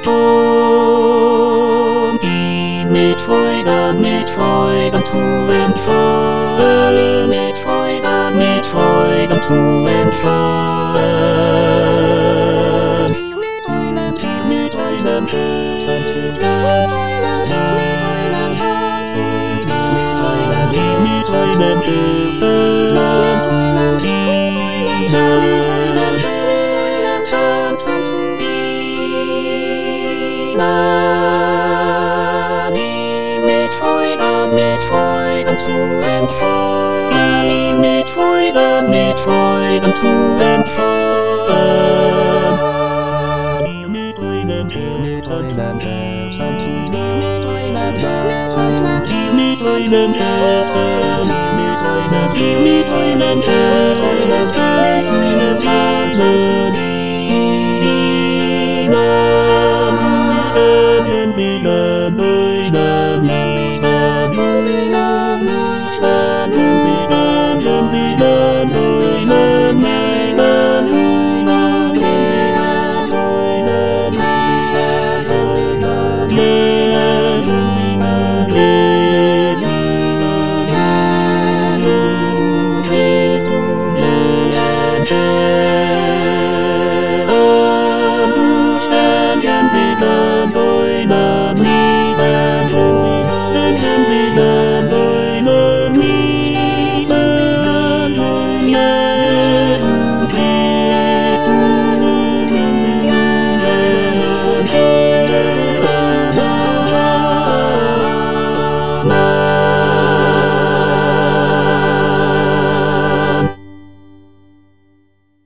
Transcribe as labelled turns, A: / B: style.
A: thơm đi mệt phôi đam su em phơi mệt phôi đam su em phơi mệt phôi đam san su em mệt phôi đam đam su em phơi mệt phôi đam san su mệt phôi đam san su mệt phôi đam mệt phôi đam